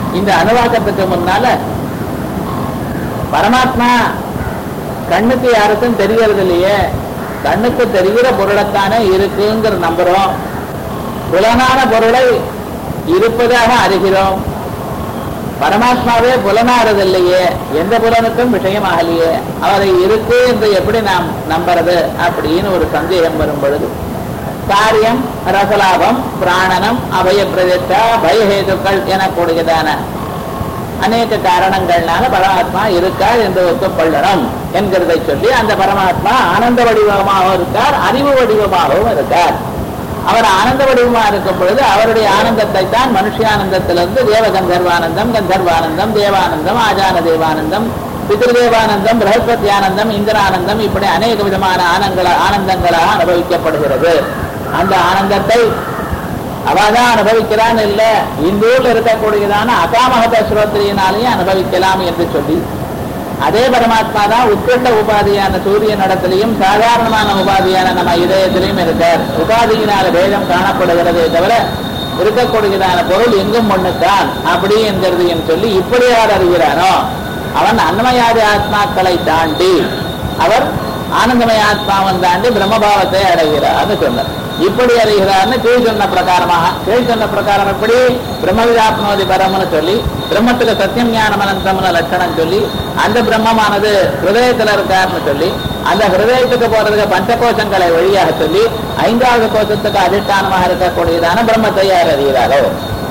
இந்த அனுவாக்கத்துக்கு முன்னால பரமாத்மா கண்ணுக்கு யாருக்கும் தெரியறது இல்லையே, கண்ணுக்கு தெரிகிற பொருளைத்தானே இருக்குங்கிற நம்புறோம். புலனான பொருளை இருப்பதாக அறிகிறோம். பரமாத்மாவே புலனாறது இல்லையே, எந்த புலனுக்கும் விஷயமாகலையே, அவரை இருக்கு என்று எப்படி நாம் நம்புறது அப்படின்னு ஒரு சந்தேகம் வரும் பொழுது காரியம், ரசலாபம், பிராணனம், அபய பிரதிஷ்டா, பயஹேதுக்கள் எனக்கூடியதான அநேக காரணங்கள்னால பரமாத்மா இருக்கார் என்று ஒத்துக்கொள்ளணும் என்கிறதை சொல்லி அந்த பரமாத்மா ஆனந்த வடிவமாகவும் இருக்கார், அறிவு வடிவமாகவும் இருக்கார். அவர் ஆனந்த வடிவமா இருக்கும் பொழுது அவருடைய ஆனந்தத்தை தான் மனுஷியானந்தத்திலிருந்து தேவகந்தர்வானந்தம், கந்தர்வானந்தம், தேவானந்தம், ஆஜான தேவானந்தம், பிதிருதேவானந்தம், பிரகஸ்பத்தியானந்தம், இந்திரானந்தம், இப்படி அநேக விதமான ஆனந்தங்களாக அனுபவிக்கப்படுகிறது. அந்த ஆனந்தத்தை அவதான் அனுபவிக்கிறான் இல்ல, இந்த ஊர்ல இருக்கக்கூடியதான அகாமகத ஸ்ரோத்திரியினாலேயே அனுபவிக்கலாம் என்று சொல்லி அதே பரமாத்மா தான் உட்கொண்ட உபாதியான சூரிய நடத்திலையும் சாதாரணமான உபாதியான நம்ம இதயத்திலையும் இருக்கார். உபாதியினால பேதம் காணப்படுகிறதே தவிர இருக்கக்கூடியதான பொருள் எங்கும் ஒண்ணுத்தான் அப்படி என்கிறது என்று சொல்லி இப்படி யார் அறிகிறானோ அவன் அன்னமயாதி ஆத்மாக்களை தாண்டி அவர் ஆனந்தமய ஆத்மாவன் தாண்டி பிரம்மபாவத்தை அடைகிறார்னு சொன்னார். இப்படி அறிகிறார்னு கீழ் சொன்ன பிரகாரமாக, கீழ் சொன்ன பிரகாரம் எப்படி பிரம்மவிதாப்னோதி பரம்னு சொல்லி பிரம்மத்துக்கு சத்தியம் ஞானம் அனந்தம்னு லட்சணம் சொல்லி அந்த பிரம்மமானது ஹிருதயத்தில் இருக்காருன்னு சொல்லி அந்த ஹிருதயத்துக்கு போறதுக்கு பஞ்சகோஷங்களை வழியாக சொல்லி ஐந்தாவது கோஷத்துக்கு அதிஷ்டானமாக இருக்கக்கூடியதான பிரம்மத்தை யார் அறிகிறாரோ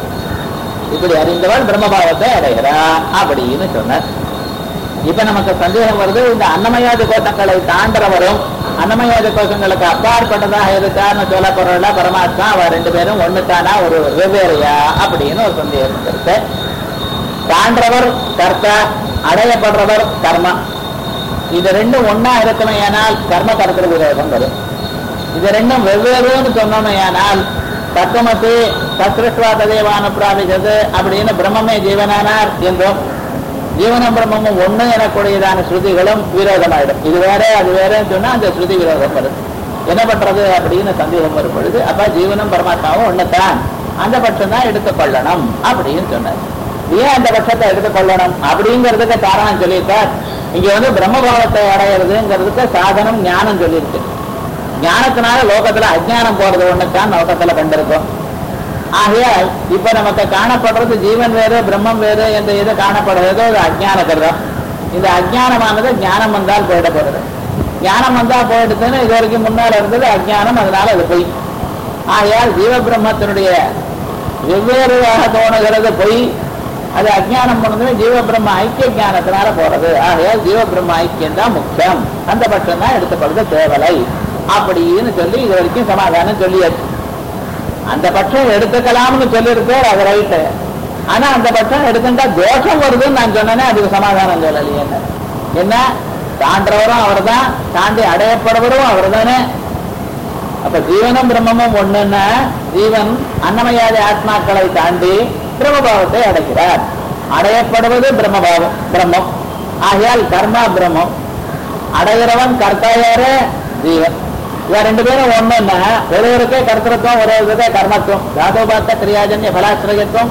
இப்படி அறிந்தவள் பிரம்மபாவத்தை அடைகிறார் அப்படின்னு சொன்னார். இப்ப நமக்கு சந்தேகம் வருது, இந்த அன்னமயாதி கோஷங்களை தாண்டவரும் அன்னமயாதி கோஷங்களுக்கு அப்பாற்பட்டதாக இருக்கான்னு சொல்ல போறல பரமாத்மா அவர் ரெண்டு பேரும் ஒண்ணுத்தானா ஒரு வெவ்வேறையா அப்படின்னு ஒரு சந்தேகம் இருக்கு. தாண்டவர் கர்த்தா, அடையப்படுறவர் கர்மா, இது ரெண்டும் ஒன்னா இருக்கணுமையானால் கர்ம கர்த்தர் விரோதம் வரும். இது ரெண்டும் வெவ்வேறுன்னு சொன்னோமையானால் தத்துவமசி சத்ருஷ்வா ததேவான பிராபிச்சது அப்படின்னு பிரம்மமே ஜீவனானார் என்றும் ஜீவனம் பிரம்மமும் ஒண்ணு எனக்கூடியதான ஸ்ருதிகளும் விரோதமாயிடும். இது வேற அது வேறன்னு சொன்னா அந்த ஸ்ருதி விரோதம் வரும். என்ன பண்றது அப்படின்னு சந்தேகம் வரும் பொழுது அப்ப ஜீவனம் பரமாத்மாவும் ஒண்ணுதான், அந்த பட்சம் தான் எடுத்துக்கொள்ளணும் அப்படின்னு சொன்னார். ஏன் அந்த பட்சத்தை எடுத்துக்கொள்ளணும் அப்படிங்கிறதுக்கு காரணம் சொல்லியிருக்கார். இங்க பிரம்மபாவத்தை அடையிறதுங்கிறதுக்கு சாதனம் ஞானம் சொல்லியிருக்கு. ஞானத்தினால லோகத்துல அஜ்ஞானம் போறது ஒண்ணுதான் லோகத்துல கண்டிருக்கும். ஆகையால் இப்ப நமக்கு காணப்படுறது ஜீவன் வேறு பிரம்மம் வேறு என்ற இது காணப்படுறதோ அது அஜ்ஞான கருதம். இந்த அஜ்ஞானமானது ஞானம் வந்தால் போயிட போறது. ஞானம் வந்தா போயிடுதுன்னு இது வரைக்கும் முன்னால இருந்தது அஜ்ஞானம், அதனால அது பொய். ஆகையால் ஜீவ பிரம்மத்தினுடைய வெவ்வேறுவாக தோணுகிறது பொய், அது அஜ்ஞானம் பண்ணது ஜீவ பிரம்ம ஐக்கிய ஞானத்தினால போறது. ஆகையால் ஜீவ பிரம்ம ஐக்கியம் தான் முக்கியம், அந்த பட்சம் தான் எடுத்துப்படுறது தேவலை அப்படின்னு சொல்லி இது வரைக்கும் சமாதானம் சொல்லியாச்சு. அந்த பட்சம் எடுத்துக்கலாம்னு சொல்லியிருப்பார், அது ரைட்டு. ஆனா அந்த பட்சம் எடுத்துட்டா தோஷம் வருதுன்னு நான் சொன்னேனே, அதுக்கு சமாதானம் சொல்லலையே. என்ன தாண்டவரும் அவர் தான், தாண்டி அடையப்படுவரும் அவர் தானே. அப்ப ஜீவனும் பிரம்மமும் ஒண்ணுன்னா ஜீவன் அன்னமயாதி ஆத்மாக்களை தாண்டி பிரம்மபாவத்தை அடைகிறார். அடையப்படுவது பிரம்மபாவம் பிரம்மம். ஆகையால் கர்மா பிரம்மம், அடைகிறவன் கர்த்தாயாரே ஜீவன். இவ ரெண்டு பேரும் ஒண்ணுன்னா ஒருவருக்கே கர்த்தத்துவம் ஒருவருக்கே கர்மத்துவம், ஜாதோபாத்த கிரியாஜன்ய பலாசிரயத்துவம்.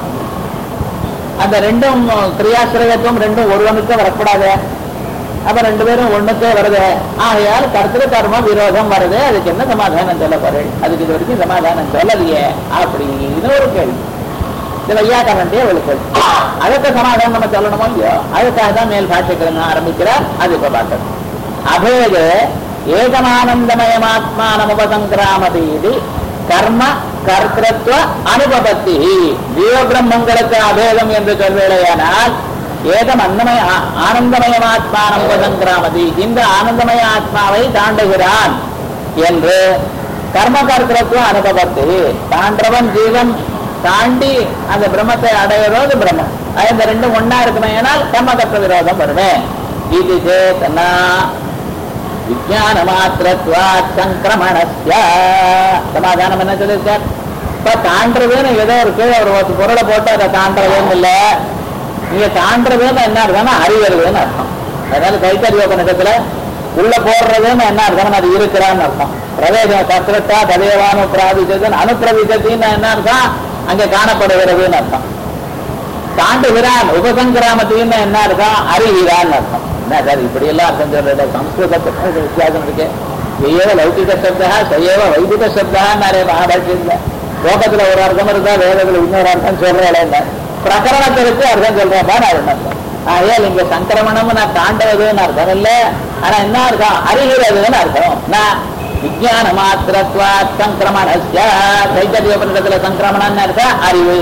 அந்த ரெண்டும் கிரியாசிரயத்துவம் ரெண்டும் ஒருவனுக்கு வரக்கூடாது. அப்ப ரெண்டு பேரும் ஒண்ணுக்கே வருது. ஆகையால் கர்த்திரு கர்ம விரோதம் வருது. அதுக்கு என்ன சமாதானம் சொல்ல போறேன்? அதுக்கு இது வரைக்கும் சமாதானம் சொல்லலையே அப்படின்னு ஒரு கேள்வி. இது வையாக்கரண்டிய ஒரு கேள்வி. அதுக்கு சமாதானம் நம்ம சொல்லணுமோ இல்லையோ, அதுக்காக தான் மேல் பாஷைகள் ஆரம்பிக்கிறார். அது இப்ப பார்க்கணும். அபேது ஏகமானந்தமயமாத்மானமுபசங்கிராமதி கர்ம கர்த்திருவ அனுபவத்தி. ஜீவபிரம்மங்களுக்கு அபேதம் என்று சொல்வேளையானால் ஏகம் அன்னமய ஆனந்தமயமாத்மானமுபசங்கிராமதி, இந்த ஆனந்தமய ஆத்மாவை தாண்டுகிறான் என்று கர்ம கர்த்திருவ அனுபவத்தி. தாண்டவன் ஜீவன் தாண்டி அந்த பிரம்மத்தை அடையிறது பிரம்மம். இந்த ரெண்டும் ஒன்னா இருக்குமே, கர்ம கர்த்த விரோதம் வருமே. இது சேத்தனா விஜயான மாத்திரத்வா சங்கிரமணஸ்ய. சமாதானம் என்ன சொல்லியிருக்கார்? இப்ப தாண்டதுன்னு ஏதோ இருக்கு, ஒரு பொருளை போட்டு அதை தாண்டதுன்னு இல்லை. நீங்க தாண்டதுன்னு என்ன அர்த்தம்னா அறிவறதுன்னு அர்த்தம். அதனால கைத்தறியோபனிடத்துல உள்ள போடுறதுன்னு என்ன அர்த்தம்? அது இருக்கிறான்னு அர்த்தம். பிரவேச சத்ரத்தா ததேவானு பிராபிச்சதுன்னு அனுப்பிரவிசத்தின்னு என்ன அர்த்தம்? அங்க காணப்படுகிறதுன்னு அர்த்தம். தாண்டுகிறான். உபசங்கிராமத்தின்னு என்ன அர்த்தம்? அறிகிறான் அர்த்தம். என்ன சார் இப்படி எல்லாம் அர்த்தம் சொல்ற? சம்ஸ்கிருதத்துக்கு வித்தியாசம் இருக்கு. ஏவ லௌகிக சப்தா சையவ வைதிக சப்தான்னு நிறைய மகாபாஷ்யம். லோகத்துல ஒரு அர்த்தம் இருந்தா வேதத்துல இன்னொரு அர்த்தம் சொல்றேன். பிரகரணத்திற்கு அர்த்தம் சொல்றேன் அர்த்தம். ஆகையால் இங்க சங்கிரமணம் நான் தாண்டவதுன்னு அர்த்தம் இல்லை. ஆனா என்ன அர்த்தம்? அறிகிறதுன்னு அர்த்தம். நான் விஜயான மாத்திரத்வா சங்கிரமணஸ்ய தைத்தரியோபனிடத்துல சங்கிரமணம் அர்த்தம் அறிவு.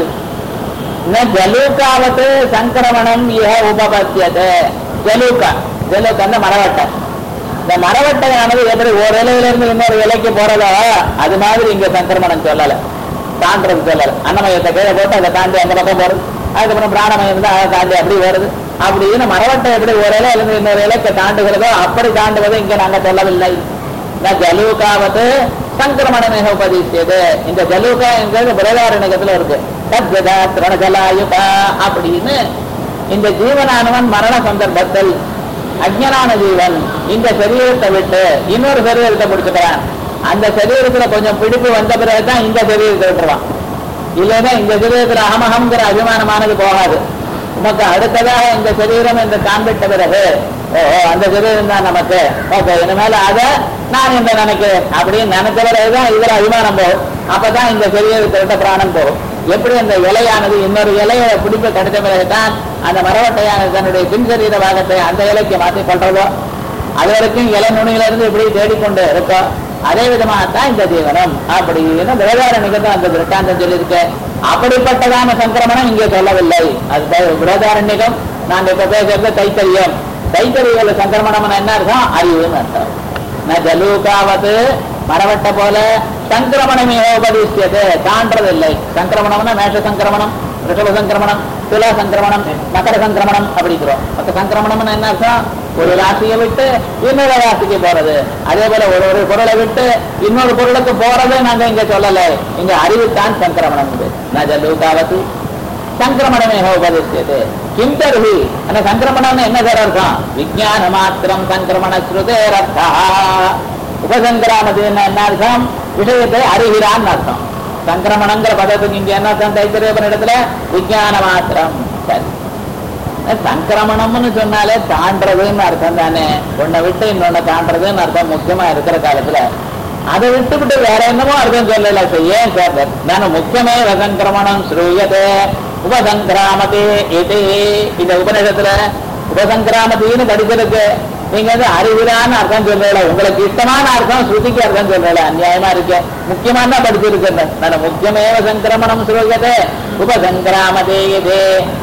ஜலூக்காவத்து சங்கிரமணம் இஹ உபபத்தியதே. ஜலூக்கா ஜலூக்கா மரவட்டை. இந்த மரவட்டையானது எப்படி ஒரு இலையில இருந்து இன்னொரு இலைக்கு போறதோ அது மாதிரி இங்க சங்கிரமணம் சொல்லல, தாண்டது சொல்லல. அன்னமயத்தை கீழே போட்டு அதை தாண்டி அந்த பக்கம் போறது, அதுக்கப்புறம் பிராணமயம் தான் அதை தாண்டி அப்படி வருது. அப்படின்னு மரவட்டை எப்படி ஒரு இலையில இருந்து இன்னொரு இலைக்கு தாண்டுகிறதோ அப்படி தாண்டுவதை இங்க நாங்க சொல்லவில்லை. ஜலூக்காவத்து சங்கிரமணமேக உபதேசியது. இந்த ஜலூக்கா என்கிறது பிரதாரணிகத்துல இருக்கு. தத்ஜதா திரணஜலாயுகா அப்படின்னு இந்த ஜீவனானவன் மரண சந்தர்ப்பத்தில் அஜ்ஞான ஜீவன் இந்த சரீரத்தை விட்டு இன்னொரு சரீரத்தை பிடிச்சுக்கிறான். அந்த சரீரத்துல கொஞ்சம் பிடிப்பு வந்த பிறகுதான் இந்த சரீரத்தை விட்டுருவான். இல்லைன்னா இந்த சரீரத்துல அகமகம்ங்கிற அபிமானமானது போகாது. உமக்கு அடுத்ததாக இந்த சரீரம் என்று காண்பிட்ட பிறகு அந்த சரீரம் தான் நமக்கு ஓகே, இனிமேல அதை நான் இந்த நினைக்கிறேன் அப்படின்னு நினைச்ச பிறகுதான் இதுல அபிமானம் போகும். அப்பதான் இந்த சரீரத்தை விட்ட பிராணம் போகும். எப்படி அந்த இலையானது இன்னொரு இலையை பிடிப்பு கிடைத்த பிறகுதான் அந்த மரவட்டையானது தன்னுடைய பின் சரீர பாகத்தை அந்த இலைக்கு மாற்றி கொள்றதோ, அது வரைக்கும் இலை நுனியிலிருந்து இப்படி தேடிக்கொண்டு இருக்கோம். அதே விதமாகத்தான் இந்த ஜீவனம் அப்படின்னு பிரதாரணிகத்தை அந்த திருஷ்டாந்தம் சொல்லியிருக்கு. அப்படிப்பட்டதான சங்கிரமணம் இங்கே சொல்லவில்லை. அது பிரதாரண்யகம். நாங்க இப்ப பேசுறது தைத்தரியம். தைத்தறியல சங்கிரமணம் என்ன அர்த்தம்? அறிவுன்னு அர்த்தம். ஜலூகாவது மரவட்ட போல சங்கிரமணமே உபதேசியது தாண்டதில்லை. சங்கிரமணம்னா மேஷ சங்கிரமணம், ரிஷப சங்கிரமணம், துலா சங்கிரமணம், மகர சங்கிரமணம் அப்படிங்கிறோம். மற்ற சங்கிரமணம்னு என்ன அர்த்தம்? ஒரு ராசியை விட்டு இன்னொரு ராசிக்கு போறது. அதே போல ஒரு பொருளை விட்டு இன்னொரு பொருளுக்கு போறதை நாங்க இங்க சொல்லல. இங்க அறிவுத்தான் சங்கிரமணம். நஜலூகாவது சங்கிரமணமே உபதேசியது. கிந்தர்ஹி அந்த சங்கிரமணம் என்ன சார் அர்த்தம்? விஜயான மாத்திரம் சங்கிரமண ஸ்ருதேரர்த்தா. உபசங்கிராமது என்ன அர்த்தம்? விஷயத்தை அறிகிறான்னு அர்த்தம். சங்கிரமணங்கிற பதத்துக்கு இங்க என்ன அர்த்தம்? தைத்திரியபன் இடத்துல விஜயான மாத்திரம். சரி, சங்கிரமணம்னு சொன்னாலே தாண்டதுன்னு அர்த்தம் தானே. ஒன்னை விட்டு இன்னொன்னு தாண்டதுன்னு அர்த்தம் முக்கியமா இருக்கிற காலத்துல. அதை விட்டு வேற என்னமோ அர்த்தம் சொல்லல. ஏன் சார்? நான் முக்கியமே சங்கிரமணம் ஸ்ரூயதே உபசங்கிராமதே இது. இந்த உபநிஷத்துல உபசங்கிராமத்தின்னு படிக்கிறதுக்கு நீங்க வந்து அறிவுரான்னு அர்த்தம் சொல்லல. உங்களுக்கு இஷ்டமான அர்த்தம் ஸ்ருதிக்கு அர்த்தம் சொல்லல. அநியாயமா இருக்கு. முக்கியமான படிச்சிருக்கேன் நான். முக்கியமே சங்கிரமணம் ஸ்ரூயதே உபசங்கிராமதே இது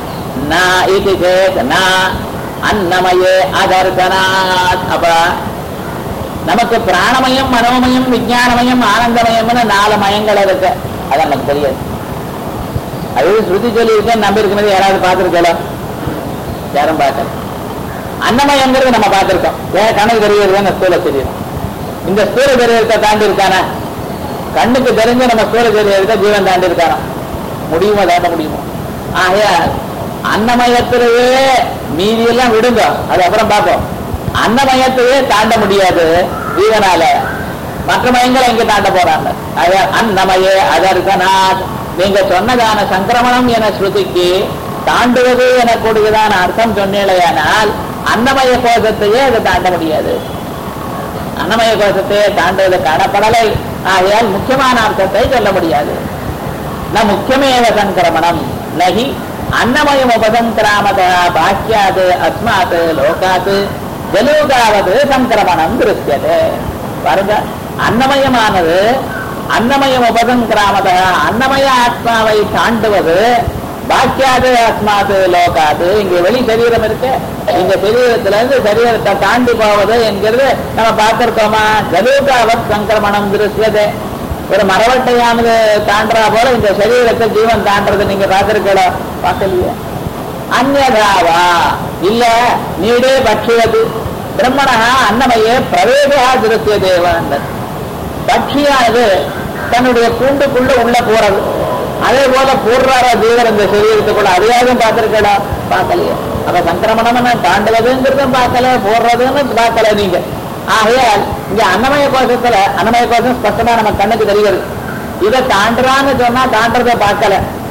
அன்னமயே அதர்சனாத். அப்ப நமக்கு பிராணமயம், மனோமயம், விஞ்ஞானமயம், ஆனந்தமயம்னு 4 மயங்கள் இருக்கு. அது நமக்கு தெரியாது. அது ஸ்ருதி சொல்லி இருக்கேன் நம்பி இருக்கிறது யாராவது பார்த்துருக்கலாம்? யாரும் பார்க்கல. அன்னமயங்கிறது நம்ம பார்த்திருக்கோம். ஏன் கணக்கு தெரியுது? ஸ்தூல சரீரம். இந்த ஸ்தூல சரீரத்தை தாண்டி இருக்கானா? கண்ணுக்கு தெரிஞ்ச நம்ம ஸ்தூல சரீரத்தை ஜீவன் தாண்டி இருக்கானா? முடியுமா? தாண்ட முடியுமா? ஆகையால் அன்னமயத்திலேயே மீதியெல்லாம் விடுங்க, அது அப்புறம் பார்ப்போம். அன்னமயத்தையே தாண்ட முடியாது ஜீவனால. மற்ற மயங்களை எங்க தாண்ட போறாங்க? அன்னமயே அதர்சனாத். நீங்க சொன்னதான சங்கிரமணம் என ஸ்ருதிக்கு தாண்டுவது எனக்கூடியதான அர்த்தம் சொன்னேலையானால் அன்னமய கோஷத்தையே அதை தாண்ட முடியாது. அன்னமய கோஷத்தையே தாண்டுவது காணப்படலை. ஆகையால் முக்கியமான அர்த்தத்தை சொல்ல முடியாது. ந முக்கியமேவ சங்கிரமணம் நகி அன்னமயம் உபசங்கிராமத பாக்கியாது அஸ்மாத் லோகாத் ஜலூகாவது சங்கிரமணம் திருஷ்யது. பாருங்க, அன்னமயமானது அன்னமயம் உபசங்கிராமத அன்னமய ஆத்மாவை தாண்டுவது பாக்கியாது அஸ்மாத் லோகாது. இங்க வெளி சரீரம் இருக்கு. இந்த சரீரத்துல இருந்து சரீரத்தை தாண்டி போவது என்கிறது நம்ம பார்த்திருக்கோமா? ஜலூகாவத் சங்கிரமணம் திருஷ்யது. ஒரு மரவட்டையானது தாண்டா போல இந்த சரீரத்தை ஜீவன் தாண்டது நீங்க பார்த்திருக்கா? பார்க்கலையே. அந்நதாவா இல்ல நீடே பட்சியது பிரம்மணா அன்னமயே பிரவேசா திருத்திய தேவன். பட்சியானது தன்னுடைய கூண்டுக்குள்ள உள்ள போறது. அதே போல போடுறாரா ஜீவர் இந்த சரீரத்துக்குள்ள? அதையாவது பார்த்திருக்கா? பார்க்கலையே. அப்ப சங்கிரமணம் தாண்டுவதுங்கிறதும் பார்க்கல, போடுறதுன்னு பார்க்கல நீங்க. ஆகையால் இங்க அன்னமய கோஷத்துல அன்னமய கோஷம் ஸ்பஷ்டமா நம்ம கண்ணுக்கு தெரிகிறது. இதை தாண்டுறான்னு சொன்னா தாண்டறதை பார்க்கல.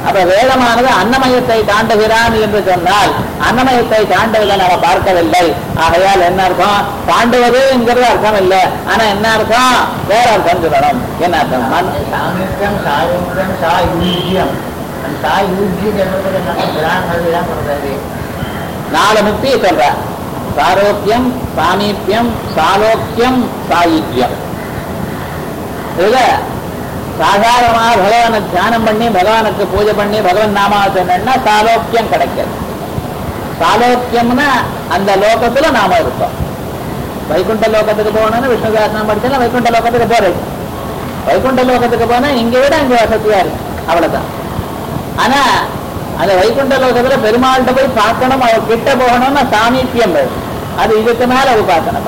அப்ப வேதமானது அன்னமயத்தை தாண்டுகிறான் என்று சொன்னால் அன்னமயத்தை தாண்டுவதை நம்ம பார்க்கவில்லை. ஆகையால் என்ன அர்த்தம்? தாண்டுவதுங்கிறது அர்த்தம் இல்லை. ஆனா என்ன அர்த்தம்? வேற அர்த்தம் சொல்லணும். என்ன அர்த்தம்? சாமியம் சாயுஜம் சாயுஜ்யம். நாலு முக்தியை சொல்ற. சாரோக்கியம், சாமீபியம், சாலோக்கியம், சாயுஜ்யம். இதுல சாதாரணமாக பகவானை தியானம் பண்ணி பகவானுக்கு பூஜை பண்ணி பகவான் நாமாவை சொன்னா சாலோக்கியம் கிடைக்கிறது. சாலோக்கியம்னா அந்த லோகத்துல நாம இருக்கோம். வைகுண்ட லோகத்துக்கு போகணும்னு விஷ்ணு சாஸ்திரம் படிச்சா வைகுண்ட லோகத்துக்கு போறது. வைகுண்ட லோகத்துக்கு போனா இங்க விட அங்க வசதியா இருக்கு, அவ்வளவுதான். ஆனா அந்த வைகுண்ட லோகத்துல பெருமாள்கிட்ட போய் பார்க்கணும், அவர் கிட்ட போகணும்னா சாமீபியம் வேணும். அது இதுக்கு மேல அது பார்க்கணும்.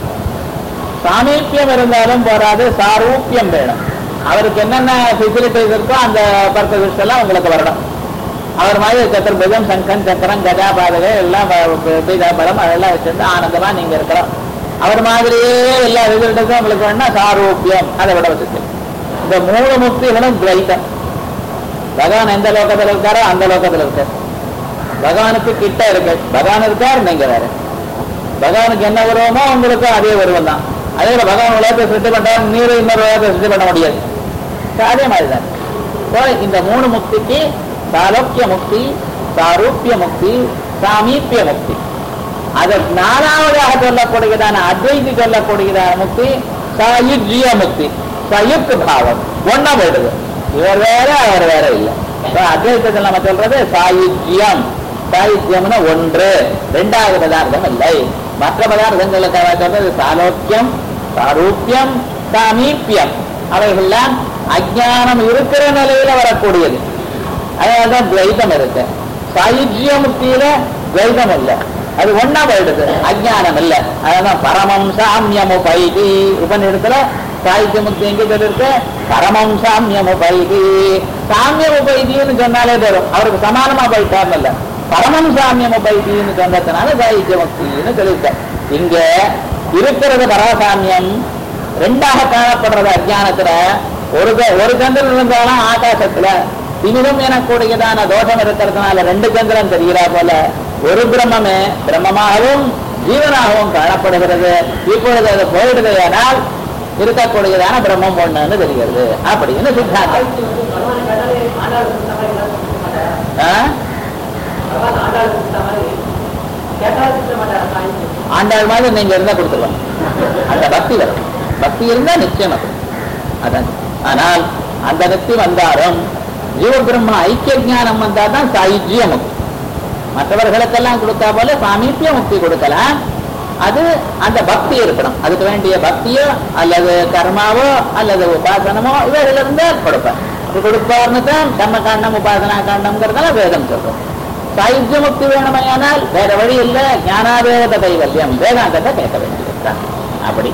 சாமீபியம் இருந்தாலும் போராது, சாரூப்பியம் வேணும். அவருக்கு என்னென்ன ஃபெசிலிட்டிஸ் இருக்கோ அந்த பர்பஸ் எல்லாம் உங்களுக்கு வரணும். அவர் மாதிரி சத்துர்புஜம், சங்கன், சக்கரம், கஜா, பாதகை எல்லாம் பீதாபலம் அதெல்லாம் வச்சிருந்து ஆனந்தமா நீங்க இருக்கலாம். அவர் மாதிரியே எல்லா ரிசல்ட்டுக்கும் உங்களுக்கு வேணும்னா சாரூப்பியம். அதை விட வச்சு இந்த மூணு முக்திகளும் துவைத்தம். பகவான் எந்த லோகத்தில் இருக்காரோ அந்த லோகத்தில் இருக்கார். பகவானுக்கு கிட்ட இருக்கு, பகவான் இருக்கார், நீங்க வேற. பகவானுக்கு என்ன வருவமோ உங்களுக்கு அதே வருவம் தான். அதே போல பகவான் உலகத்தை சிருஷ்டி பண்றாரு, நீர் இன்னொரு உலகத்தை சிருஷ்டி பண்ண முடியாது. அதே மாதிரிதான் இந்த மூணு முக்திக்கு சாலோக்கிய முக்தி, சாரூப்பிய முக்தி, சாமீபிய முக்தி. அது நாலாவதாக சொல்லக்கூடியதான அத்வைதி சொல்லக்கூடியதான முக்தி சாயுஜ்ய முக்தி. சயுக்கு பாவம் ஒன்னா போயிடுது. இவர் வேற அவர் வேற இல்லை. அத்வைத்தத்தில் நம்ம சொல்றது சாயுஜ்யம். சாயுஜ்யம்னா ஒன்று, இரண்டாவது பதார்த்தம் இல்லை. மற்ற பதார்த்தங்களுக்காக சொல்றது சாலோக்கியம், சாரூப்பியம், சாமீபியம். அவைகள்லாம் அஜ்ஞானம் இருக்கிற நிலையில வரக்கூடியது. அதனால்தான் துவைதம் இருக்கு. சாயுஜ்ய முக்தியில துவைதம் இல்லை, அது ஒன்னா போயிடுது, அஜ்ஞானம் இல்லை. அதான் பரமம் சாமியமுபைதி. உபநிடத்துல சாயுஜ்ய முக்தி எங்க சொல்லிருக்கு? பரமம் சாமியமுபைதி. சாமியமுபைதின்னு சொன்னாலே தரும், அவருக்கு சமானமா போயிட்டார் இல்ல. பரமம் சாமியமுபைதின்னு சொன்னதுனால சாயுஜ்ய முக்தின்னு சொல்லியிருக்க. இங்க இருக்கிறது பரமசாமியம், ரெண்டாக காணப்படுறது அஜ்ஞானத்துல. ஒரு சந்திரன் இருந்தாலும் ஆகாசத்துல திமிரம் எனக்கூடியதான தோஷம் இருக்கிறதுனால ரெண்டு சந்திரன் தெரிகிறா போல ஒரு பிரம்மே பிரம்மமாகவும் ஜீவனாகவும் காணப்படுகிறது. இப்பொழுது அது போயிடுது, ஆனால் இருக்கக்கூடியதான பிரம்மம் ஒண்ணுன்னு தெரிகிறது அப்படின்னு சித்தாந்தம். ஆண்டாள் மாதிரி நீங்க இருந்தா கொடுத்துருவாங்க. அந்த பக்தி வரும், பக்தி இருந்தா நிச்சயம் அதான். ஆனால் அந்த பக்தி வந்தாலும் ஜீவ பிரம்ம ஐக்கிய ஞானம் வந்தால்தான் சாயுஜ்ய முக்தி. மற்றவர்களுக்கெல்லாம் கொடுத்தா போல சாமீபிய முக்தி கொடுக்கலாம். அது அந்த பக்தி இருக்கணும். அதுக்கு வேண்டிய பக்தியோ அல்லது கர்மாவோ அல்லது உபாசனமோ இவைகள் இருந்தால் கொடுப்பார். அது கொடுப்பார்னு தான் கர்ம காண்டம் உபாசனா காண்டம்ங்கிறதால வேதம் சொல்றோம். சாயுஜ்ய முக்தி வேணுமையானால் வேற வழி இல்லை, ஞானாவேத கைவல்யம், வேதாந்தத்தை கேட்க வேண்டியிருக்கிறார். அப்படி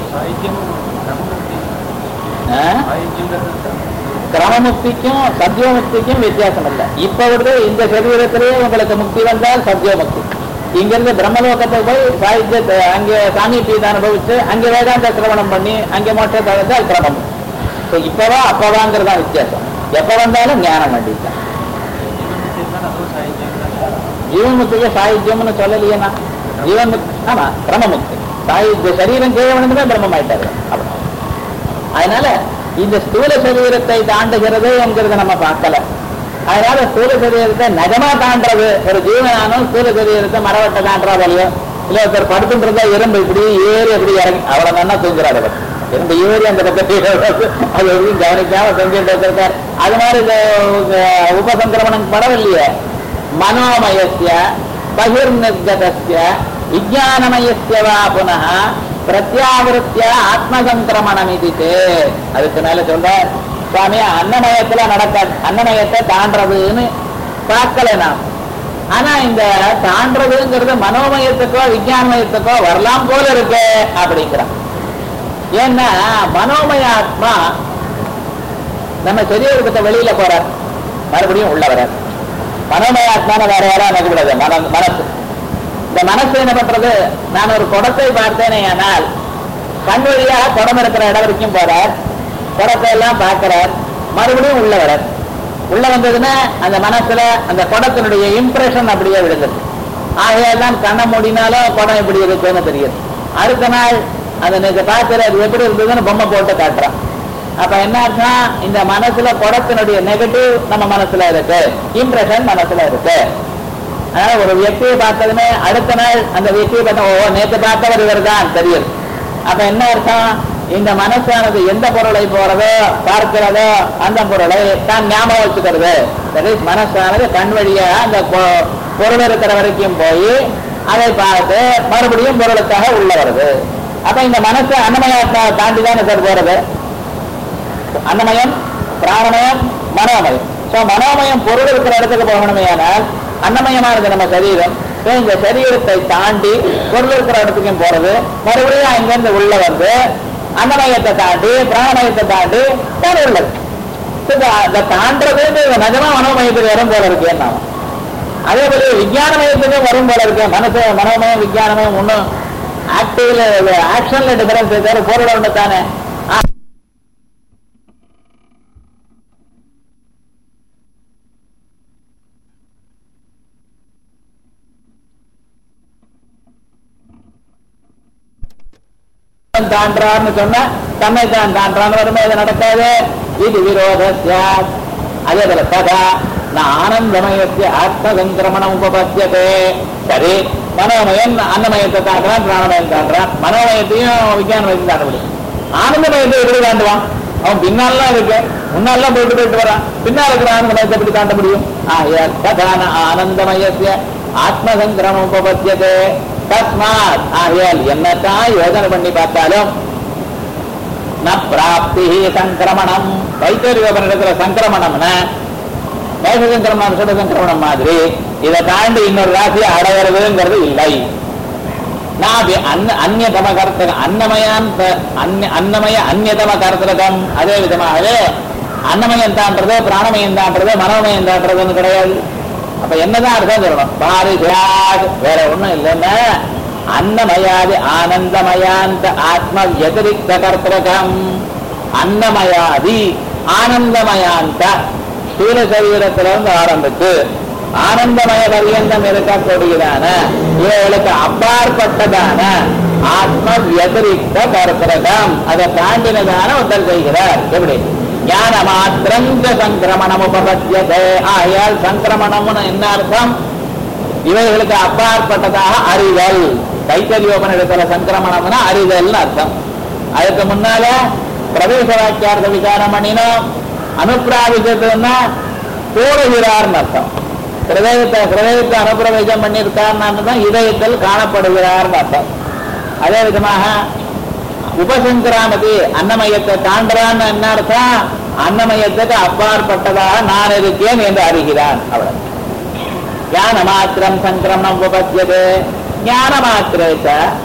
கிரமமுக்திக்கும் சத்யோமுக்திக்கும் வித்தியாசம் இல்லை. இப்ப இந்த சரீரத்திலேயே உங்களுக்கு முக்தி வந்தால் சத்யோமுக்தி. இங்கிருந்து பிரம்மலோகத்தை போய் சாயுஜ்யத்தை அங்கே சாமீபியத்தை அனுபவிச்சு அங்கே வேதாந்த சிரவணம் பண்ணி அங்கே மோட்சத்தை வந்தால் கிரமம். இப்பவா அப்பவாங்கிறதா வித்தியாசம். எப்ப வந்தாலும் ஞானம் வேண்டியதான். ஜீவன்முக்திக்கு சாயுஜ்யம்னு சொல்லலையேனா? ஜீவன் முக்தி ஆமா கிரமமுக்தி. சாயுஜ்ய சரீரம் கேவனுமே பிரம்மம் ஆயிட்டாரு. அதனால இந்த ஸ்தூல சரீரத்தை தாண்டுகிறது என்கிறத நம்ம பார்க்கல. அதனால ஸ்தூல சரீரத்தை நஜமா தாண்டது ஒரு ஜீவனானும் ஸ்தூல சரீரத்தை மரவட்டை தாண்டாதல்லையோ இல்ல ஒருத்தர் படுத்துன்றதா எறும்பு இப்படி ஏறி எப்படி இறங்கி அவ்வளவு நல்லா தூங்குறாரு. எறும்பு ஏறி அந்த பக்கத்தை அது எதையும் கவனிக்காம செஞ்சுட்டு வச்சிருக்காரு. அது மாதிரி உபசங்கிரமணம் படவில்லையே. மனோமயஸ்ய பகிர்நிர்கதஸ்ய விஜானமயஸ்யவா புனः பிரத்யாவிருத்திய ஆத்மசங்கிரமணம் இது. அதுக்கு மேல சொல்ற சுவாமி அன்னமயத்துல நடக்காது, அன்னமயத்தை தாண்டதுன்னு பார்க்கல நாம். ஆனா இந்த தாண்டதுங்கிறது மனோமயத்துக்கோ விஞ்ஞானமயத்துக்கோ வரலாம் போல இருக்கு அப்படிங்கிறான். ஏன்னா மனோமய ஆத்மா நம்ம சரீரத்தை வெளியில போறார், மறுபடியும் உள்ள வர்றார். மனோமய ஆத்மான வேற யாரும் நினைக்கூடாது. மனசு, இந்த மனசு என்ன பண்றது? நான் ஒரு குடத்தை பார்த்தேனே, ஆனால் கண் வழியாக குடம் இருக்கிற இடம் வரைக்கும் போறார், குடத்தை எல்லாம் பார்க்கிறார், மறுபடியும் உள்ள வரார். உள்ள வந்ததுன்னா அந்த மனசுல அந்த குடத்தினுடைய இம்ப்ரெஷன் அப்படியே விழுது. ஆகையெல்லாம் கண்ணை மூடினாலும் குடம் எப்படி இருக்குன்னு தெரியுது. அடுத்த நாள் அந்த நீங்க பார்க்கிற அது எப்படி இருந்ததுன்னு பொம்மை போட்டு காட்டுறான். அப்ப என்ன அர்த்தம், இந்த மனசுல குடத்தினுடைய நெகட்டிவ் நம்ம மனசுல இருக்கு, இம்ப்ரெஷன் மனசுல இருக்கு. அதனால ஒரு வியக்தியை பார்த்ததுமே அடுத்த நாள் அந்த வியக்தியை பார்த்தா நேற்று பார்த்தவர் இவர் தான் தெரியுது. அப்ப என்ன அர்த்தம், இந்த மனசானது எந்த பொருளை போறதோ பார்க்கிறதோ அந்த பொருளை தான் ஞாபகம் வச்சுக்கிறது. மனசானது கண் வழியா அந்த பொருள் இருக்கிற வரைக்கும் போய் அதை பார்த்து மறுபடியும் பொருளுக்காக உள்ள வருது. அப்ப இந்த மனசு அன்னமயத்தை தாண்டி தான் சார் போறது. அன்னமயம், பிராணமயம், மனோமயம். மனோமயம் பொருள் இருக்கிற இடத்துக்கு போகணுமே, ஆனால் அன்னமயமானது நம்ம சரீரம். இந்த சரீரத்தை தாண்டி பொருள் இருக்கிற இடத்துக்கும் போறது, மறுபடியும் அங்கிருந்து உள்ள வந்து அன்னமயத்தை தாண்டி பிராணமயத்தை தாண்டி தான் உள்ளது. அதை தாண்டது நிஜமா மனோமயத்துக்கு வரும் போல இருக்கு. என்ன அதே போல விஞ்ஞான மயத்துக்கும் வரும் போல இருக்கு. மனசு மனோமயம் விஞ்ஞானமயம் ஒன்னும் ஆக்டிவ்ல ஆக்ஷன்ல டிஃபரன்ஸ் தவிர பொருள் ஒன்று தானே. தாண்டான்னு சொன்னா தன்னை தான் தாண்டான்னு வருமே, இது நடக்காது. இது விரோதஸ்யா. அதே போல கதா நான் ஆனந்தமயத்தை ஆத்ம சங்கிரமணம் உபபத்தியதே. சரி, மனோமயன் அன்னமயத்தை தாண்டான், பிராணமயம் தாண்டான், மனோமயத்தையும் விஞ்ஞானமயத்தையும் தாண்ட முடியும். ஆனந்தமயத்தை எப்படி தாண்டுவான்? அவன் பின்னாலாம் இருக்கு, முன்னாலாம் போயிட்டு வரான், பின்னால் இருக்கிற ஆனந்தமயத்தை எப்படி தாண்ட முடியும்? கதான ஆனந்தமயத்திய ஆத்ம சங்கிரமம் உபபத்தியதே. தஸ்மாத் ஆகையால் என்னத்தான் யோசனை பண்ணி பார்த்தாலும் ந பிராப்தி சங்கிரமணம். வைத்தறிவபனிடத்துல சங்கிரமணம்னா மேக சங்கிரமணம் சுட சங்கிரமணம் மாதிரி இதை தாண்டி இன்னொரு ராசியை அடையிறதுங்கிறது இல்லை. நான் அந்நியதம கர்த்தகம் அன்னமய அந்நியதம கர்த்தகம். அதே விதமாகவே அன்னமயம் தாண்டது, பிராணமயம் தாண்டது, மனோமயம் தாண்டதுன்னு கிடையாது. அப்ப என்னதான் அர்த்தம் சொல்லணும்? பாரிஜாத் வேற ஒண்ணும் இல்லைன்னா அன்னமயாதி ஆனந்தமயாந்த ஆத்ம வதிரிக்த கர்த்தகம். அன்னமயாதி ஆனந்தமயாந்த ஸ்தூல சரீரத்திலிருந்து ஆரம்பித்து ஆனந்தமய பரியந்தம் இருக்கக்கூடியதான இவர்களுக்கு அப்பாற்பட்டதான ஆத்ம வதிரிக்த கர்த்தகம், அதை தாண்டினதான ஒருத்தர் செய்கிறார். எப்படி? ஞான மாத்திரம் சங்கிரமணம் உபபத்தியதே. ஆகையால் சங்கிரமணம்னு என்ன அர்த்தம்? இவைகளுக்கு அப்பாற்பட்டதாக அறிதல். தைத்தரியோபனிடத்துல சங்கிரமணம்னா அறிதல் அர்த்தம். அதுக்கு முன்னால பிரவேச வாக்கியார்த்த விசாரம் பண்ணினோம். அனுப்பிராவிசத்துன்னா போடுகிறார்னு அர்த்தம். ஹிருதயத்தை அனுப்பிரவேசம் பண்ணியிருக்காருன்னு தான் இதயத்தில் காணப்படுகிறார்னு அர்த்தம். அதே விதமாக உபசங்கிராமதி அன்னமயத்தை தாண்டான்னு என்ன அர்த்தம்? அன்னமயத்துக்கு அப்பாற்பட்டதாக நான் இருக்கேன் என்று அறிகிறான். அவ்வளவு. ஞான மாத்திரம் சங்கிரமணம் உபபத்தியதே. ஞான மாத்திரேச்ச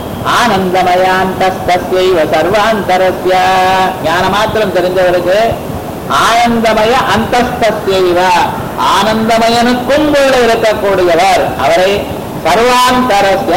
ஆனந்தமயாந்தஸ்தஸ்யைவ சர்வாந்தரஸ்ய. ஞான மாத்திரம் தெரிஞ்சவருக்கு ஆனந்தமய அந்தஸ்தஸ்யைவ ஆனந்தமயனுக்கும் கூட இருக்கக்கூடியவர் அவரை சர்வாந்தரஸ்ய.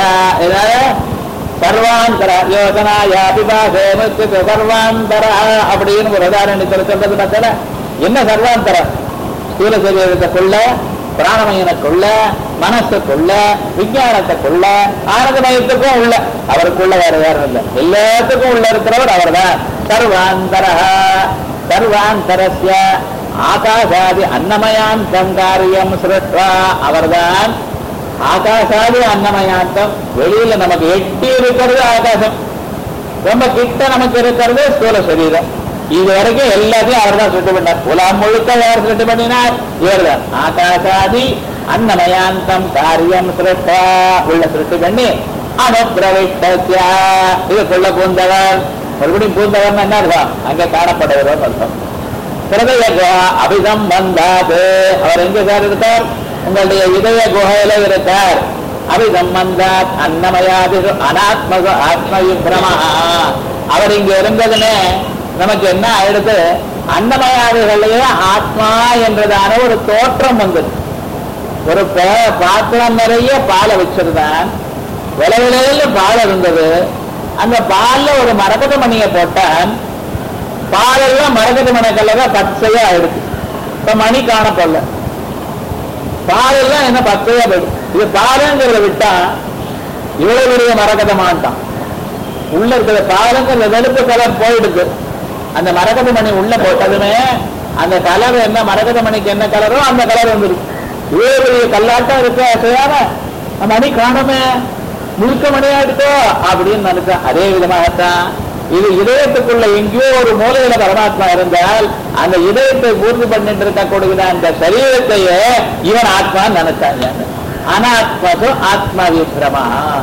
சர்வாந்தர யோசனாயாபிபாசே முக்கிய சர்வாந்தர அப்படின்னு ஒரு உதாரணத்தில் சொல்றது பார்த்தல. என்ன சர்வாந்தரம்? ஸ்தூல சரீரத்துக்குள்ள, பிராணமயனுக்குள்ள, மனசுக்குள்ள, விஞ்ஞானத்துக்குள்ள, ஆனந்தமயத்துக்கும் உள்ள, அவருக்குள்ள வேற வேற இல்லை, எல்லாத்துக்கும் உள்ள இருக்கிறவர் அவர் தான். சர்வாந்தர சர்வாந்தரஸ்ய ஆகாசாதி அன்னமயாந்தம் காரியம் சிருஷ்ட்வா. அவர்தான் ஆகாசாதி அன்னமயாந்தம். வெளியில நமக்கு எட்டி இருக்கிறது ஆகாசம், ரொம்ப கிட்ட நமக்கு இருக்கிறது ஸ்தூல சரீரம். இது வரைக்கும் எல்லாத்தையும் அவர் தான் சுட்டு பண்ணார். உலகம் முழுக்க யார் சுட்டு பண்ணினார்? இவர் தான். ஆகாசாதி அன்னமயாந்தம் காரியம் சிருஷ்டா. உள்ள சிருஷ்டி பண்ணி அனுப்பிரவிஷ்டா. இதுக்குள்ள பூந்தவர். மறுபடியும் பூந்தவர் என்ன இருக்கும்? அங்கே காணப்படுவதோ அர்த்தம். ஹிருதய குஹா அபிசம்பந்தாது. அவர் எங்க சார் இருக்கார்? உங்களுடைய இதய குகையில இருக்கார். அபிசம்பந்தாத் அன்னமயாது அனாத்மக ஆத்மயுக்ரமா. அவர் இங்க இருந்ததுன்னு நமக்கு என்ன ஆயிடுது? அன்னமயாதிகளையே ஆத்மா என்றதான ஒரு தோற்றம் வந்தது. ஒரு பாத்திரம் நிறைய பாலை வச்சிருந்தான். விளைவிலையில பால் இருந்தது. அந்த பால்ல ஒரு மரகத மணியை போட்டான். பாலெல்லாம் மரகத மணிக்கல்ல பச்சையா ஆயிடுச்சு. இப்ப மணி காணப்படல. பாலெல்லாம் என்ன பச்சையா போயிடும். இது பாலங்கிறத விட்டா இவ்வளவு பெரிய மரகத மாட்டான். உள்ள இருக்கிற பாலங்கிற வெளுப்பு கலர் போயிடுது. அந்த மரகத மணி உள்ள போட்டதுமே அந்த கலர் என்ன, மரகத மணிக்கு என்ன கலரோ அந்த கலர் வந்துடும். இவ்வளவு பெரிய கல்லாட்டம் இருக்க செய்யாம மணி காணமே, முழுக்க மணியா இருக்கோ அப்படின்னு நினைச்சா. அதே விதமாகத்தான் இது இதயத்துக்குள்ள எங்கேயோ ஒரு மூலையில பரமாத்மா இருந்தால் அந்த இதயத்தை பூர்த்தி பண்ணிட்டு இருக்கக்கூடிய அந்த சரீரத்தையே இவன் ஆத்மான்னு நினைச்சாங்க. அனாத்மது ஆத்மா விப்ரமா,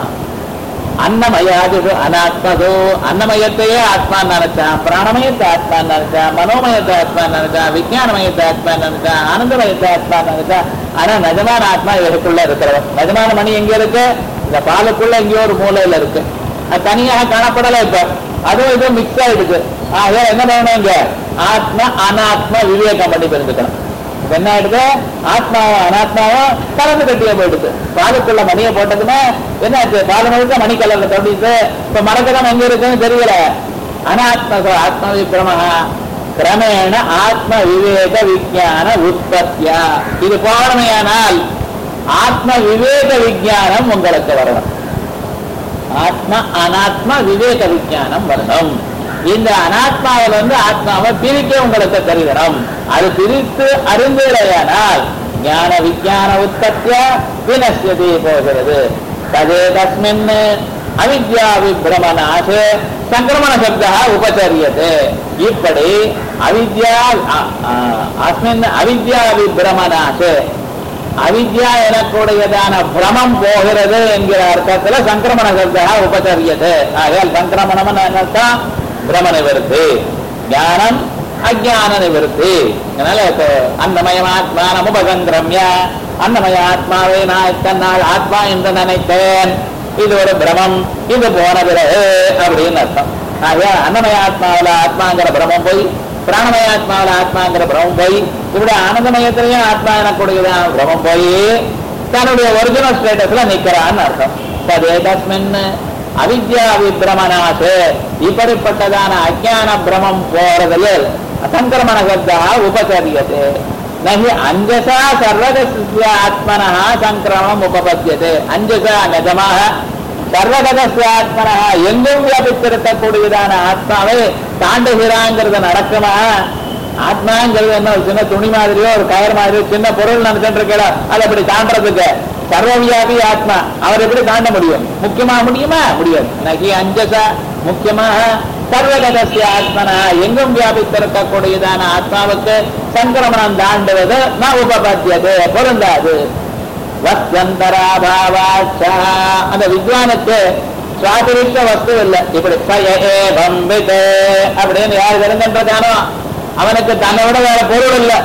அன்னமயாது அனாத்மதோ, அன்னமயத்தையே ஆத்மான்னு நினைச்சான், பிராணமயத்தை ஆத்மான்னு நினைச்சான், மனோமயத்தை ஆத்மான்னு நினைச்சான், விஞ்ஞானமயத்தை ஆத்மான்னு நினைச்சான், ஆனந்தமயத்தை ஆத்மான்னு நினைச்சான். ஆனா நிஜமான ஆத்மா இதற்குள்ள இருக்கிறவன். நிஜமான மணி எங்க இருக்கு? இந்த பாலுக்குள்ள எங்கேயோ ஒரு மூலையில இருக்கு. அது தனியாக காணப்படல. இப்ப அதுவும் இதுவும் மிக்ஸ் ஆயிடுச்சு. ஆக என்ன பண்ணணும்? இங்க ஆத்மா அனாத்மா விவேகம் பண்ணி தெரிஞ்சுக்கணும். என்ன ஆயிடுது? ஆத்மாவும் அனாத்மாவும் கலந்து கட்டிய போயிடுது. பாலுக்குள்ள மணியை போட்டதுமே என்ன ஆச்சு? பால் முழுக்க மணி கலர்ல தொண்டிச்சு. இப்ப மரகதம் எங்க இருக்குன்னு தெரியல. அனாத்மா ஆத்மா விக்ரமஹா கிரமேண ஆத்ம விவேக விஞ்ஞான உற்பத்தியா. இது போறமையானால் ஆத்ம விவேக விஞ்ஞானம் உங்களுக்கு வரணும். ஆத்மா அனாத்மா விவேக விஞ்ஞானம் வரணும். இந்த அனாத்மாவில் ஆத்மாவை பிரிக்க உங்களுக்கு தெரியணும். அது பிரித்து அறிந்தேயானால் ஞான விஞ்ஞான உற்பத்தியா வினஸ்யதி போகிறது. ததே தஸ்மின் அவித்யா விப்ரமநாசே சங்கிரமண சப்தா உபச்சரியது. இப்படி அவித்யா அஸ்மின் அவித்யா விப்ரமநாசே, அவித்யா எனக்கூடியதான பிரமம் போகிறது என்கிற அர்த்தத்துல சங்கிரமண சப்தா உபச்சரியது. ஆகையால் சங்கிரமணம் அர்த்தம் பிரம நிவர்த்தி, ஞானம் அஜான நிவர்த்தி. அதனால அன்னமயமாத்மானம் உபசங்கிரமிய, அன்னமய ஆத்மாவை நான் தன்னால் ஆத்மா என்று நினைத்தேன், இது ஒரு பிரமம், இது போன பிறகு அப்படின்னு அர்த்தம். ஆக அன்னமய ஆத்மாவில ஆத்மாங்கிற பிரமம் போய், பிராணமய ஆத்மாவில ஆத்மாங்கிற பிரமம் போய், இப்படி ஆனந்தமயத்திலையும் ஆத்மா எனக்கூடியதான் பிரமம் போய் தன்னுடைய ஒரிஜினல் ஸ்டேட்டஸ்ல நிக்கிறான்னு அர்த்தம். ததே தஸ்மின் அவித்யா விப்ரமநாசே, இப்படிப்பட்டதான அஜான பிரமம் போறதில் சங்கிரமண சப்தா உபச்சரியது. நகி அஞ்சசா சர்வகஸ்ய ஆத்மனா சங்கிரமணம் உபபத்தியது. அஞ்சசா நிஜமாக சர்வகஸ்ய ஆத்மனா எங்கும் வியாபித்திருக்கக்கூடியதான ஆத்மாவை தாண்டுகிறாங்கிறது நடக்குமா? ஆத்மாங்கிறது என்ன, ஒரு சின்ன துணி மாதிரியோ ஒரு கயர் மாதிரியோ சின்ன பொருள் நினைச்சுட்டு இருக்கா, அதை அப்படி தாண்டறதுக்கு சர்வவியாபி ஆத்மா அவர் எப்படி தாண்ட முடியும்? முக்கியமா முடியுமா? முடியாது. நகி அஞ்சசா முக்கியமாக சர்வகதஸ்ய ஆத்மனா எங்கும் வியாபித்திருக்கக்கூடியதான ஆத்மாவுக்கு சங்கிரமணம் தாண்டுவது நான் உபபத்தியது, பொருந்தாது. வஸ்தந்தராபாவாச்சா, அந்த வித்வானுக்கு சுவாதிரிஷ்ட வஸ்து இல்லை. இப்படி அப்படின்னு யார் தெரிஞ்சின்றானோ அவனுக்கு தன்னை விட வேற பொருள் இல்லை.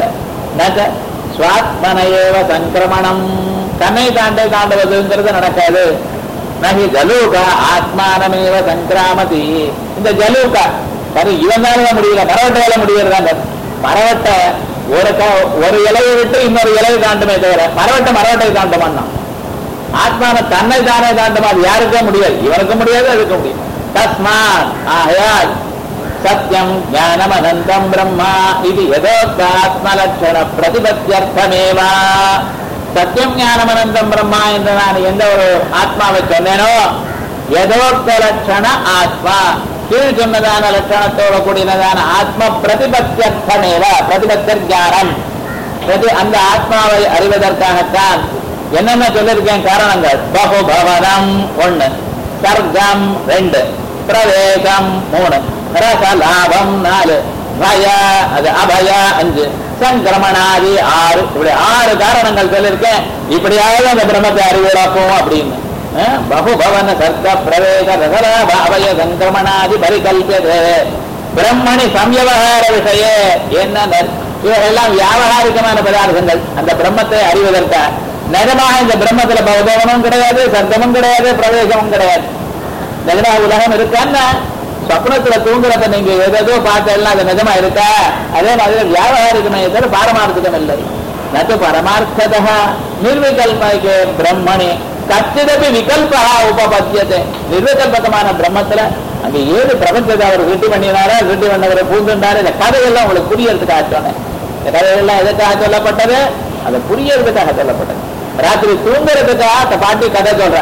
ஸ்வாத்மனையேவ சங்கிரமணம், தன்னை தாண்டுவதுங்கிறது நடக்காது. நகி ஜலூகா ஆத்மானமேவ சங்கிராமதி. இந்த ஜலூகா சரி இவன் தானே முடியல, மரவட்டையால முடியறதாங்க. மரவட்டை ஒரு இலையை விட்டு இன்னொரு இலையை தாண்டுமே தவிர மரவட்டை தாண்டுமான்னா ஆத்மான தன்னை தானே தாண்டுமா? அது யாருக்கே முடியாது, இவனுக்கும் முடியாது, அதுக்கு முடியும். தஸ்மாத் ஆயால் சத்யம் ஞானம் அனந்தம் பிரம்மா இது யதோக்தாத்மலட்சண பிரதிபத்தியர்த்தமேவா. சத்தியம் ஞானம் அனந்தம் பிரம்மா என்று நான் எந்த ஒரு ஆத்மாவை சொன்னேனோ, யதோக்த லட்சண ஆத்மா கீழ் சொன்னதான லட்சணத்தோட கூடியதான ஆத்ம பிரதிபத்தியர்த்தமேவ, பிரதிபத்தியர் ஞானம். அந்த ஆத்மாவை அறிவதற்காகத்தான் என்னென்ன சொல்லியிருக்கேன் காரணங்கள். பகுபவனம் 1, சர்க்கம் 2, பிரவேசம் 3, ரசலாபம் 4, பய அது அபய 5, சங்கிரமணாதி 6. இப்படி 6 காரணங்கள் சொல்லியிருக்கேன். இப்படியாவது அந்த பிரம்மத்தை அறிவுறாக்கும் அப்படின்னு. பகுபவன சர்க்க பிரவேச ரசலாப அபய சங்கிரமணாதி பரிகல்பியது பிரம்மணி சம்யவகார விஷய. என்ன இவரெல்லாம் வியாபகாரிகமான பதார்த்தங்கள். அந்த பிரம்மத்தை அறிவதற்காக நிஜமாக இந்த பிரம்மத்துல பௌதவனும் கிடையாது, சர்க்கமும் கிடையாது, பிரவேசமும் கிடையாது. நிஜமா உலகம் இருக்கான்னா சொப்னத்துல தூங்குறத நீங்க ஏதோ பார்த்தெல்லாம் அது நிஜமா இருக்கா? அதே மாதிரி வியாபகாரிகமே தவிர பாரமார்த்திகம் இல்லை. நது பரமார்த்ததா நிர்விகல்பகே பிரம்மணி கச்சிதபி விகல்பா உபபத்தியதே. நிர்விகல்பகமான பிரம்மத்துல அங்க 7 பிரபஞ்சத்தை அவர் விட்டு பண்ணினாரா, விட்டு பண்ணவரை பூந்துண்டாரு. இந்த கதையெல்லாம் உங்களுக்கு புரியறதுக்கு ஆச்சோன்னே கதைகள்லாம் எதுக்காக சொல்லப்பட்டது? அதை புரியறதுக்காக சொல்லப்பட்டது. ராத்திரி தூங்குறதுக்காக அந்த பாட்டி கதை சொல்ற.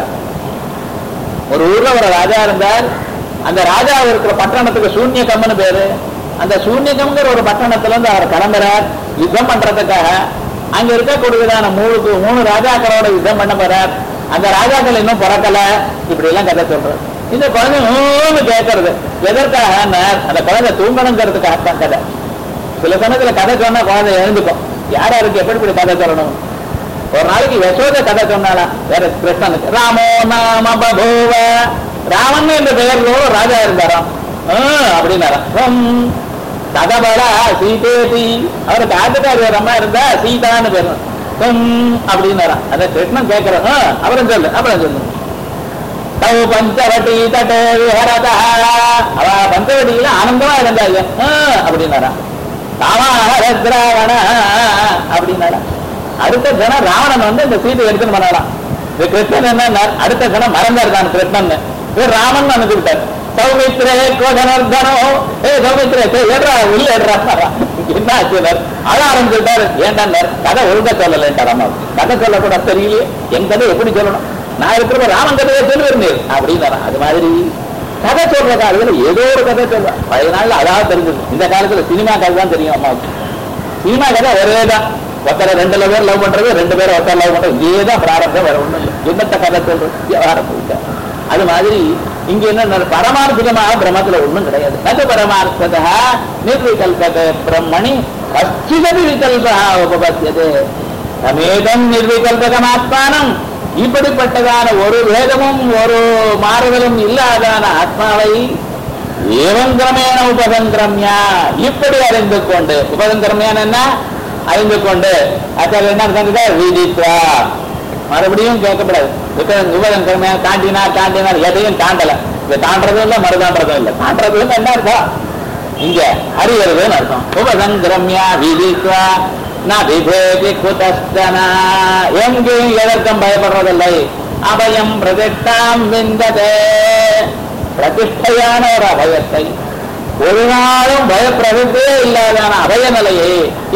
ஒரு ஊர்ல ஒரு ராஜா இருந்தார். அந்த ராஜா இருக்கிற பட்டணத்துக்கு சூன்யகம்னு பேரு. அந்த சூன்யகம்ங்கிற ஒரு பட்டணத்துல இருந்து அவர் கிளம்புறார் யுத்தம் பண்றதுக்காக. அங்க இருக்கக்கூடியதான மூணு ராஜாக்களோட யுத்தம் பண்ண போறார். அந்த ராஜாக்கள் இன்னும் பிறக்கல. இப்படி எல்லாம் கதை சொல்றது. இந்த குழந்தை கேட்கறது எதற்காக? அந்த குழந்தை தூங்கணுங்கிறதுக்காக தான் கதை. சில சமயத்துல கதை சொன்னா குழந்தை எழுந்துக்கும். யாருக்கு எப்படி கதை சொல்லணும்? ஒரு நாளைக்கு யசோத கதை சொன்னாலா வேற கிருஷ்ணனுக்கு. ராமோ நாம பபூவ, ராமன் என்ற பெயர்களோட ராஜா இருந்தாராம். அப்படின்னாராம். கதபல சீதேதி, அவருக்கு ஆட்டுக்காரி அம்மா இருந்தா சீதான்னு பேரு அப்படின்னாராம். அத கிருஷ்ணன் கேட்கிறோம். அப்புறம் சொல்லு அப்புறம் சொல்லு. தவு பஞ்சவட்டி தட்டே விஹரதா, அவ பஞ்சவட்டியில ஆனந்தமா இருந்தாங்க அப்படின்னாராம். ராவண அப்படின்னாரா. அடுத்த கணம் ராவணன் வந்து இந்த சீதை எடுத்துன்னு பண்ணலாம். இந்த கிருஷ்ணன் என்ன அடுத்த கணம் மறந்தாரு தான் கிருஷ்ணன் ராமன் அனுப்பிவிட்டார். சௌமித்ரே கோதனர்தனோ, சௌமித்ரே ஏடுறா உள்ள ஏடுறா. என்ன ஆச்சுனார்? அழ ஆரம்பிச்சுட்டாரு. ஏண்டார் கதை ஒழுங்கா சொல்லலைன்ட்டார். அம்மா கதை சொல்லக்கூட தெரியலையே, என் கதை எப்படி சொல்லணும்? நான் இருக்கிற ராமன் கதையை சொல்லிருந்தேன் அப்படின்னாரா. அது மாதிரி கதை சொல்ற காலத்துல ஏதோ ஒரு கதை சொல்றேன். பழைய நாள்ல அதாவது தெரிஞ்சது. இந்த காலத்துல சினிமா கதை தான் தெரியும் அம்மாவுக்கு. சினிமா கதை ஒரே தான். ஒருத்தர 2 பேர் லவ் பண்றது, 2 பேர் ஒருத்தர் லவ் பண்றது, இதேதான் பிராரப்தம். வேற ஒண்ணும் இல்லை. என்னத்த கதை சொல்றது? விவகாரம் போயிட்ட. அது மாதிரி இங்க என்ன பரமார்த்திகமாக பிரம்மத்துல ஒண்ணும் கிடையாது. நது பரமார்த்ததா நிர்விகல்பக பிரம்மணி அச்சிதவி விகல்பா உபபத்தியது சமேதம் நிர்விகல்பகமாத்மானம். இப்படிப்பட்டதான ஒரு வேதமும் ஒரு மாறுதலும் இல்லாதான ஆத்மாவை ஏவங்கிரமேன உபசங்கிரமியா இப்படி அறிந்து கொண்டு, உபசங்கிரமியான என்ன அறிந்து கொண்டு அச்சா என்ன விதித்வா, மறுபடியும் கேட்கப்படாது. உபசங்கிரமையா தாண்டினார் எதையும் தாண்டல. இதை தாண்டதும் இல்லை மறுதாண்டதும் இல்லை. தாண்டது என்ன அர்த்தம்? இங்க அறியறதுன்னு அர்த்தம். உபசங்கிரமியா விதித்வா நபிபேதி குதஸ்தனா, எங்கேயும் எதற்கும் பயப்படுறதில்லை. அபயம் பிரதிஷ்டாம் விந்ததே, பிரதிஷ்டையான ஒரு அபயத்தை, ஒரு நாளும் பயப்படுறதே இல்லாதான அபய நிலையை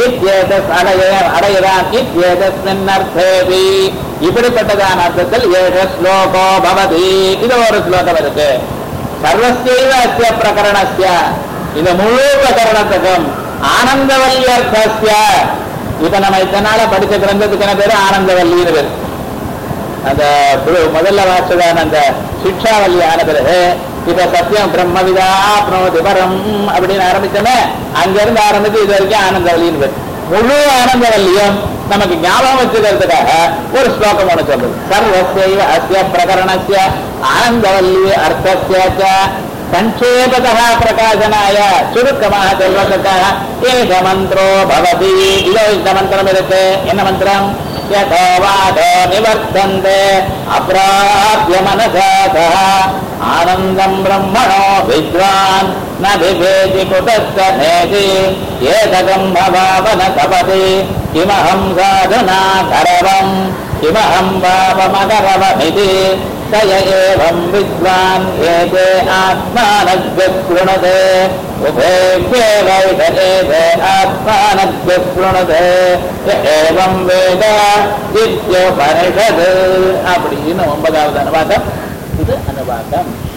அடையதான். இத்யேதஸ்மின்னர்த்தேபி, இப்படிப்பட்டதான அர்த்தத்தில் ஏக ஸ்லோகோ பவதி. இது ஒரு ஸ்லோகம் இருக்கு. சர்வஸ்யைவ அஸ்ய பிரகரணஸ்ய, இந்த முழு பிரகரணத்துக்கும் ஆனந்தவல்யர்த்தஸ்ய. இப்ப நம்ம இத்தனால படிச்ச கிரந்தத்துக்கான பேரு ஆனந்தவல்லின்னு பேரு. அந்த முதல்ல வாசதான அந்த சிக்ஷாவல்லி ஆன பிறகு இப்ப சத்தியம் பிரம்மவிதா பிரணோதி பரம் அப்படின்னு ஆரம்பிச்சோமே, அங்கிருந்து ஆரம்பிச்சு இது வரைக்கும் ஆனந்தவல்லின்னு பேரு. முழு ஆனந்தவல்லியும் நமக்கு ஞாபகம் வச்சுக்கிறதுக்காக ஒரு ஸ்லோகம் ஒன்று சொல்றது. சர்வஸ்யைவ அஸ்ய பிரகரணஸ்ய ஆனந்தவல்லி அர்த்தஸ்ய சங்கேபதா பிரகாசனாய, சுருக்கமாக சொல்வதற்காக ஏக மந்திரோ பவதி. இதோ இந்த மந்திரம் இருக்கு. என்ன மந்திரம்? யதோவாதோ நிவர்த்தந்தே அப்ராப்ய மனசாதா ஆனந்தம் பிரம்மணோ வித்வான் ந விவேதி குதஸ்தநேதி ஏதகம் பவாவன தபதி கிமஹம் சாதுனா கரவம் கிமஹம் பாவமகரவமிதி தய ஏவம் வித்வான் ஏதே ஆத்மானக்ருணதே உபேக்ஷேவைதே ஆத்மானக்ருணதே ஏவம் வேத இத்யோபனிஷத் அப்படின்னு 9வது அனுவாதம். இது அனுவாதம்.